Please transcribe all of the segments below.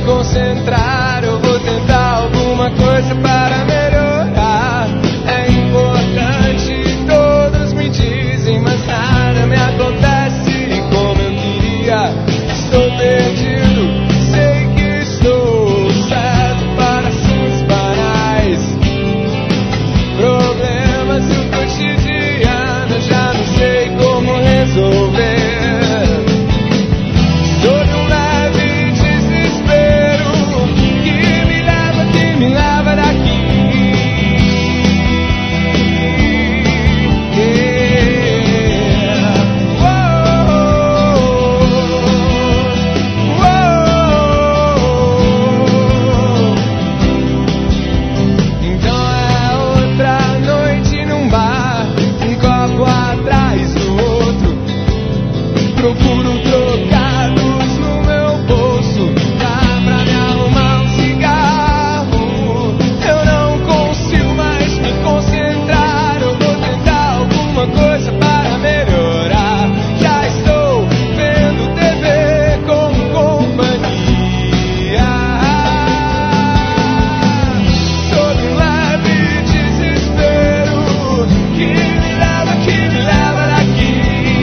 concentrar, eu vou tentar alguma coisa para melhorar. É importante, todos me dizem, mas nada me acontece como eu queria. Estou perdido, sei que estou certo para assuntos banais, problemas do cotidiano, já não sei como resolver. Sob um leve desespero que me leva daqui. Então é outra noite num bar, um copo atrás do outro. Procuro trocados no meu bolso, dá pra me arrumar um cigarro. Eu não consigo mais me concentrar, eu vou tentar alguma coisa para melhorar. Já estou vendo TV como companhia. Sob um leve desespero que me leva daqui.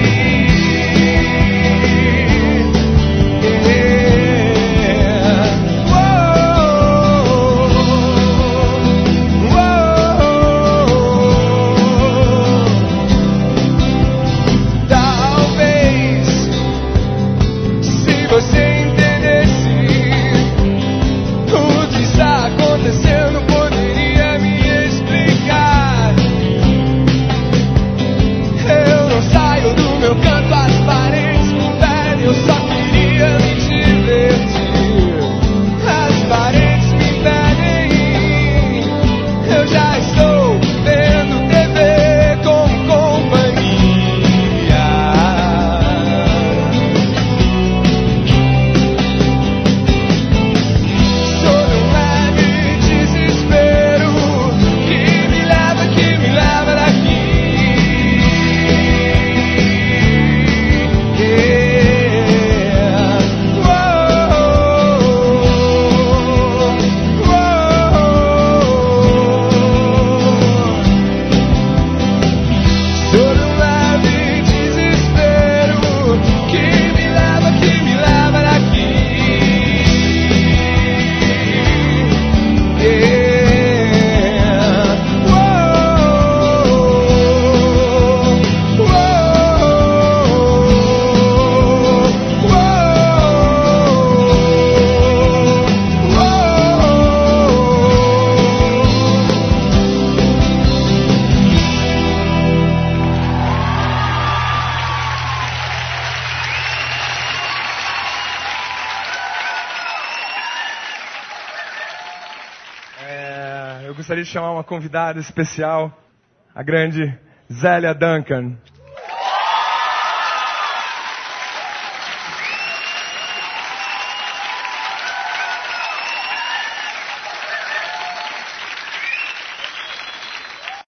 Talvez, se você entendesse o que está acontecendo, poderia me explicar. Eu não saio do meu canto, as paredes me impedem, eu só queria me divertir. As paredes me impedem, eu já estou vendo TV como companhia. Sob um leve desespero que me leva daqui. Sob um leve desespero que me leva daqui. Eu gostaria de chamar uma convidada especial, a grande Zélia Duncan.